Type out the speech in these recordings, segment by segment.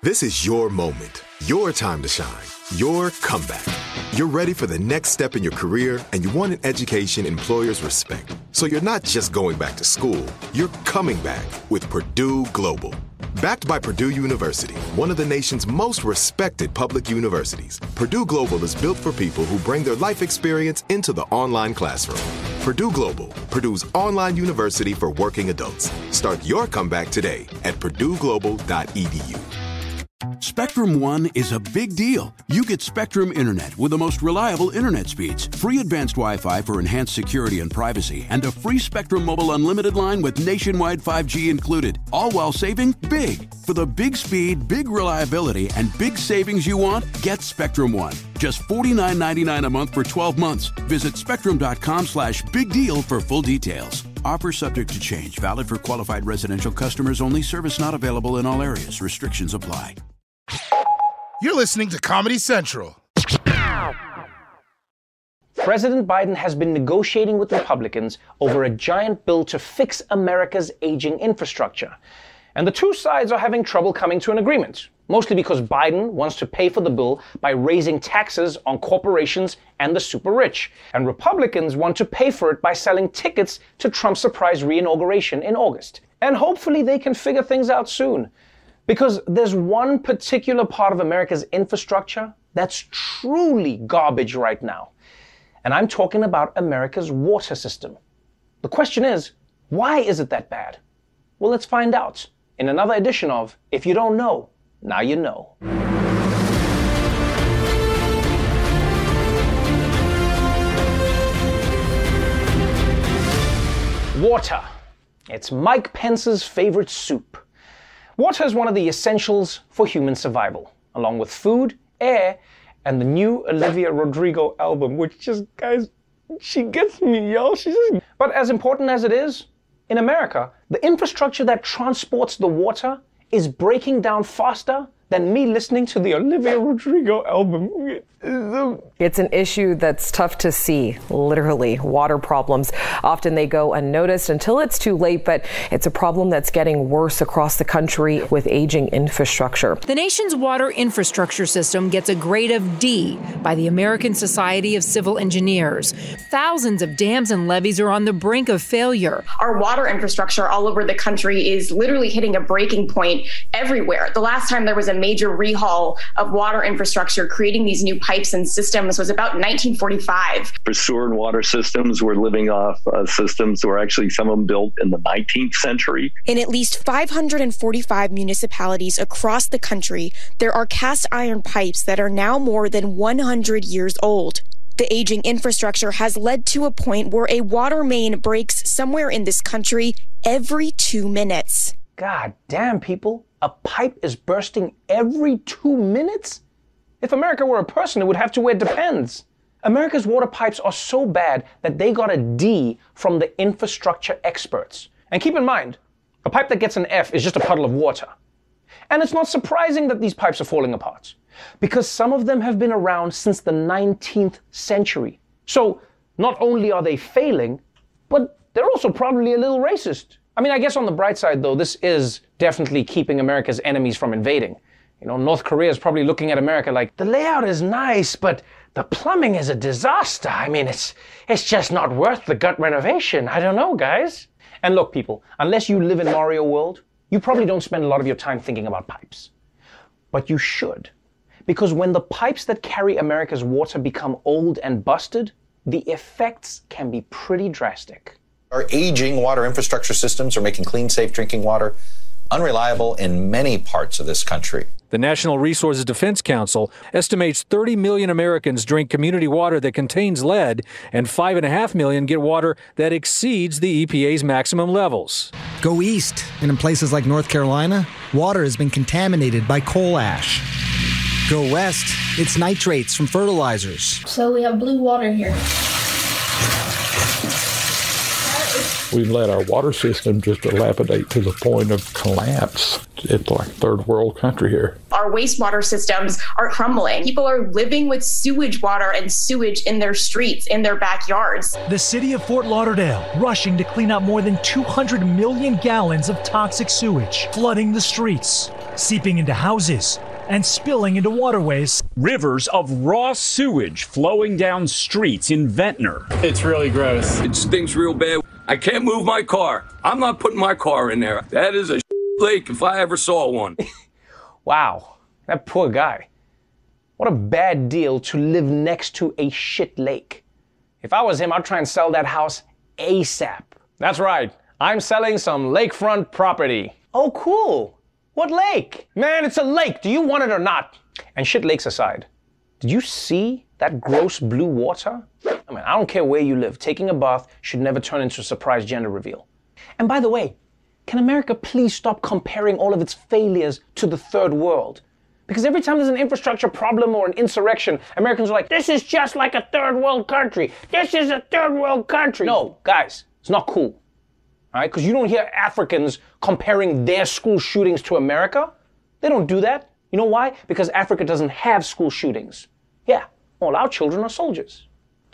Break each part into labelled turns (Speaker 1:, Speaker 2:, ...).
Speaker 1: This is your moment, your time to shine, your comeback. You're ready for the next step in your career, and you want an education employers respect. So you're not just going back to school, you're coming back with Purdue Global. Backed by Purdue University, one of the nation's most respected public universities, Purdue Global is built for people who bring their life experience into the online classroom. Purdue Global, Purdue's online university for working adults. Start your comeback today at purdueglobal.edu.
Speaker 2: Spectrum One is a big deal. You get Spectrum Internet with the most reliable internet speeds, free advanced Wi-Fi for enhanced security and privacy, and a free Spectrum Mobile Unlimited line with nationwide 5G included, all while saving big. For the big speed, big reliability, and big savings you want, get Spectrum One. Just $49.99 a month for 12 months. Visit spectrum.com/big deal for full details. Offer subject to change. Valid for qualified residential customers only. Service not available in all areas. Restrictions apply.
Speaker 3: You're listening to Comedy Central.
Speaker 4: President Biden has been negotiating with Republicans over a giant bill to fix America's aging infrastructure. And the two sides are having trouble coming to an agreement, mostly because Biden wants to pay for the bill by raising taxes on corporations and the super rich. And Republicans want to pay for it by selling tickets to Trump's surprise re-inauguration in August. And hopefully they can figure things out soon. Because there's one particular part of America's infrastructure that's truly garbage right now. And I'm talking about America's water system. The question is, why is it that bad? Well, let's find out in another edition of If You Don't Know, Now You Know. Water. It's Mike Pence's favorite soup. Water is one of the essentials for human survival, along with food, air, and the new Olivia Rodrigo album, which just, guys, she gets me, yo. But as important as it is, in America, the infrastructure that transports the water is breaking down faster than me listening to the Olivia Rodrigo album.
Speaker 5: It's an issue that's tough to see, literally. Water problems, often they go unnoticed until it's too late, but it's a problem that's getting worse across the country with aging infrastructure.
Speaker 6: The nation's water infrastructure system gets a grade of D by the American Society of Civil Engineers. Thousands of dams and levees are on the brink of failure.
Speaker 7: Our water infrastructure all over the country is literally hitting a breaking point everywhere. The last time there was a major rehaul of water infrastructure, creating these new pipes and systems, was about 1945.
Speaker 8: For sewer and water systems, we're living off systems that were actually some of them built in the 19th century.
Speaker 9: In at least 545 municipalities across the country, there are cast iron pipes that are now more than 100 years old. The aging infrastructure has led to a point where a water main breaks somewhere in this country every 2 minutes.
Speaker 4: God damn, people. A pipe is bursting every 2 minutes? If America were a person, it would have to where it depends. America's water pipes are so bad that they got a D from the infrastructure experts. And keep in mind, a pipe that gets an F is just a puddle of water. And it's not surprising that these pipes are falling apart, because some of them have been around since the 19th century. So not only are they failing, but they're also probably a little racist. I mean, I guess on the bright side, though, this is definitely keeping America's enemies from invading. You know, North Korea is probably looking at America like, the layout is nice, but the plumbing is a disaster. I mean, it's just not worth the gut renovation. I don't know, guys. And look, people, unless you live in Mario World, you probably don't spend a lot of your time thinking about pipes. But you should. Because when the pipes that carry America's water become old and busted, the effects can be pretty drastic.
Speaker 10: Our aging water infrastructure systems are making clean, safe drinking water unreliable in many parts of this country.
Speaker 11: The National Resources Defense Council estimates 30 million Americans drink community water that contains lead, and 5.5 million get water that exceeds the EPA's maximum levels.
Speaker 12: Go east, and in places like North Carolina, water has been contaminated by coal ash. Go west, it's nitrates from fertilizers.
Speaker 13: So we have blue water here.
Speaker 14: We've let our water system just dilapidate to the point of collapse. It's like third world country here.
Speaker 7: Our our wastewater systems are crumbling. People are living with sewage water and sewage in their streets, in their backyards.
Speaker 13: The city of Fort Lauderdale rushing to clean out more than 200 million gallons of toxic sewage, flooding the streets, seeping into houses, and spilling into waterways.
Speaker 15: Rivers of raw sewage flowing down streets in Ventnor.
Speaker 16: It's really gross.
Speaker 17: It stinks real bad. I can't move my car. I'm not putting my car in there. That is a lake if I ever saw one.
Speaker 4: Wow, that poor guy. What a bad deal to live next to a shit lake. If I was him, I'd try and sell that house ASAP. That's right, I'm selling some lakefront property. Oh, cool. What lake? Man, it's a lake. Do you want it or not? And shit lakes aside, did you see that gross blue water? I mean, I don't care where you live. Taking a bath should never turn into a surprise gender reveal. And by the way, can America please stop comparing all of its failures to the third world? Because every time there's an infrastructure problem or an insurrection, Americans are like, this is just like a third world country. This is a third world country. No, guys, it's not cool. All right, because you don't hear Africans comparing their school shootings to America. They don't do that. You know why? Because Africa doesn't have school shootings. Yeah, all our children are soldiers.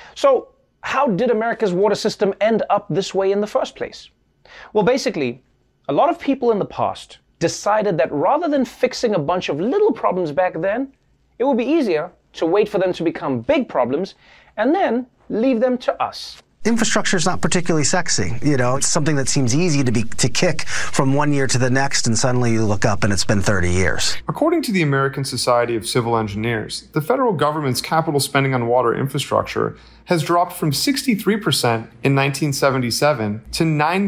Speaker 4: So how did America's water system end up this way in the first place? Well, basically, a lot of people in the past decided that rather than fixing a bunch of little problems back then, it would be easier to wait for them to become big problems and then leave them to us.
Speaker 18: Infrastructure is not particularly sexy. You know, it's something that seems easy to kick from one year to the next, and suddenly you look up and it's been 30 years.
Speaker 19: According to the American Society of Civil Engineers, the federal government's capital spending on water infrastructure has dropped from 63% in 1977 to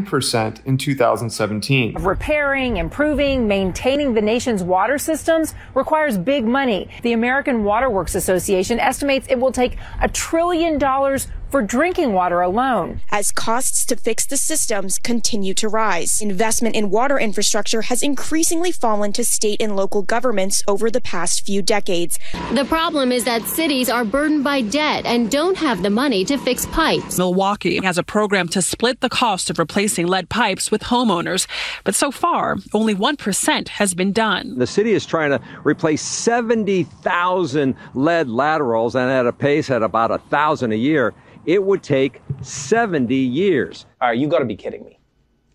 Speaker 19: 9% in 2017.
Speaker 6: Repairing, improving, maintaining the nation's water systems requires big money. The American Water Works Association estimates it will take $1 trillion for drinking water alone.
Speaker 9: As costs to fix the systems continue to rise, investment in water infrastructure has increasingly fallen to state and local governments over the past few decades.
Speaker 20: The problem is that cities are burdened by debt and don't have the money to fix pipes.
Speaker 21: Milwaukee has a program to split the cost of replacing lead pipes with homeowners, but so far, only 1% has been done.
Speaker 22: The city is trying to replace 70,000 lead laterals, and at a pace at about 1,000 a year. It would take 70 years.
Speaker 4: All right, you gotta be kidding me.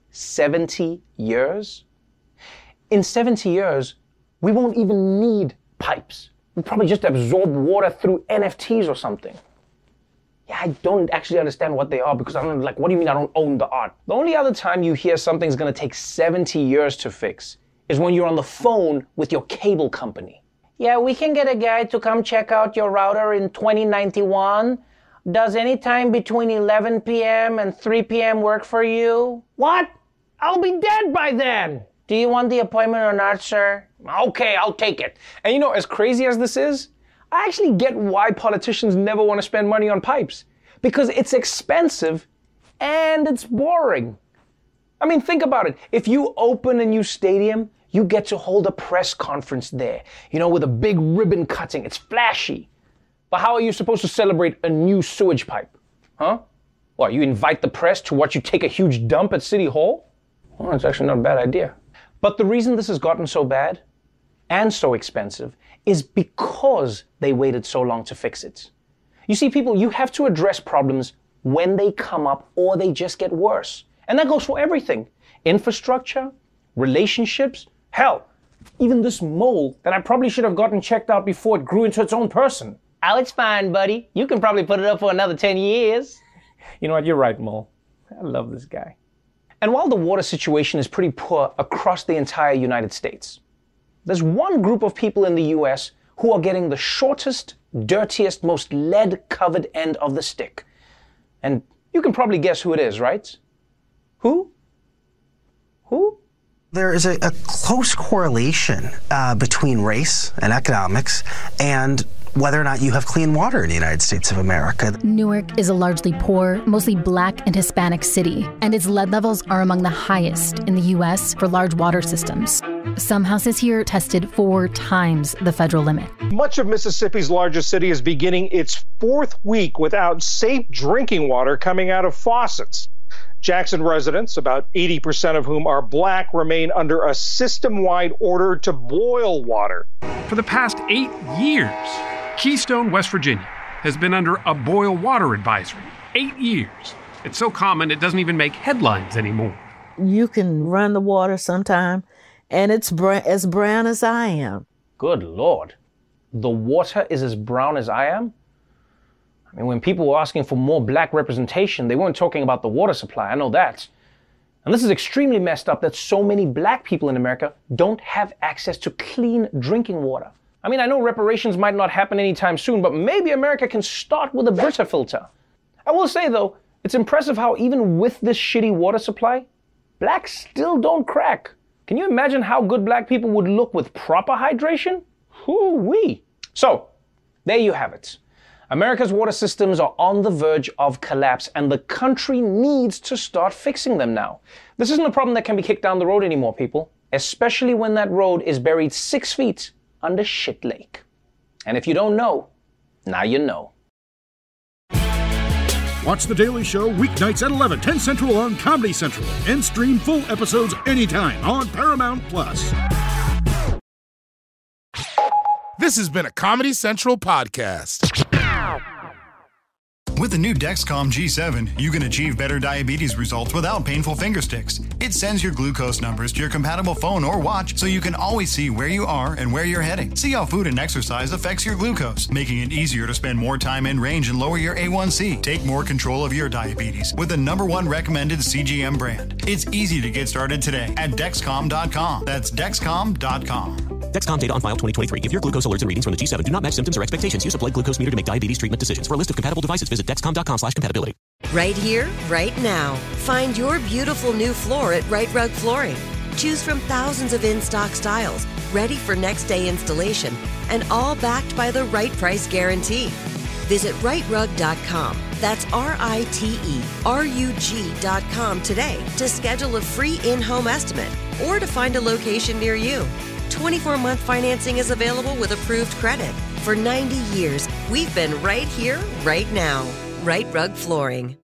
Speaker 4: 70 years? In 70 years, we won't even need pipes. We'll probably just absorb water through NFTs or something. Yeah, I don't actually understand what they are because I don't, what do you mean I don't own the art? The only other time you hear something's gonna take 70 years to fix is when you're on the phone with your cable company. Yeah, we can get a guy to come check out your router in 2091. Does any time between 11 p.m. and 3 p.m. work for you? What? I'll be dead by then. Do you want the appointment or not, sir? Okay, I'll take it. And you know, as crazy as this is, I actually get why politicians never want to spend money on pipes. Because it's expensive and it's boring. I mean, think about it. If you open a new stadium, you get to hold a press conference there, you know, with a big ribbon cutting. It's flashy. But how are you supposed to celebrate a new sewage pipe? Huh? What, you invite the press to watch you take a huge dump at City Hall? Well, it's actually not a bad idea. But the reason this has gotten so bad and so expensive is because they waited so long to fix it. You see, people, you have to address problems when they come up or they just get worse. And that goes for everything. Infrastructure, relationships, hell, even this mole that I probably should have gotten checked out before it grew into its own person. Oh, it's fine, buddy. You can probably put it up for another 10 years. You know what? You're right, Mole. I love this guy. And while the water situation is pretty poor across the entire United States, there's one group of people in the US who are getting the shortest, dirtiest, most lead-covered end of the stick. And you can probably guess who it is, right? Who? Who?
Speaker 18: There is a close correlation between race and economics and whether or not you have clean water in the United States of America.
Speaker 20: Newark is a largely poor, mostly Black and Hispanic city, and its lead levels are among the highest in the U.S. for large water systems. Some houses here tested 4 times the federal limit.
Speaker 23: Much of Mississippi's largest city is beginning its 4th week without safe drinking water coming out of faucets. Jackson residents, about 80% of whom are Black, remain under a system-wide order to boil water.
Speaker 1: For the past 8 years, Keystone, West Virginia, has been under a boil water advisory. 8 years. It's so common it doesn't even make headlines anymore.
Speaker 2: You can run the water sometime, and it's as brown as I am.
Speaker 4: Good Lord. The water is as brown as I am? I mean, when people were asking for more black representation, they weren't talking about the water supply. I know that. And this is extremely messed up that so many black people in America don't have access to clean drinking water. I mean, I know reparations might not happen anytime soon, but maybe America can start with a Brita filter. I will say, though, it's impressive how even with this shitty water supply, blacks still don't crack. Can you imagine how good black people would look with proper hydration? Hoo-wee. So, there you have it. America's water systems are on the verge of collapse, and the country needs to start fixing them now. This isn't a problem that can be kicked down the road anymore, people, especially when that road is buried 6 feet under Shit Lake. And if you don't know, now you know.
Speaker 3: Watch The Daily Show weeknights at 11, 10 Central on Comedy Central, and stream full episodes anytime on Paramount+. This has been a Comedy Central podcast.
Speaker 16: With the new Dexcom G7, you can achieve better diabetes results without painful finger sticks. It sends your glucose numbers to your compatible phone or watch so you can always see where you are and where you're heading. See how food and exercise affects your glucose, making it easier to spend more time in range and lower your A1C. Take more control of your diabetes with the #1 recommended CGM brand. It's easy to get started today at Dexcom.com. That's Dexcom.com.
Speaker 24: Dexcom data on file 2023. If your glucose alerts and readings from the G7 do not match symptoms or expectations, use a blood glucose meter to make diabetes treatment decisions. For a list of compatible devices, visit Dexcom.com/compatibility.
Speaker 25: Right here, right now. Find your beautiful new floor at Right Rug Flooring. Choose from thousands of in-stock styles, ready for next day installation, and all backed by the right price guarantee. Visit rightrug.com. That's RITERUG.com today to schedule a free in-home estimate or to find a location near you. 24-month financing is available with approved credit. For 90 years, we've been right here, right now. Right Rug Flooring.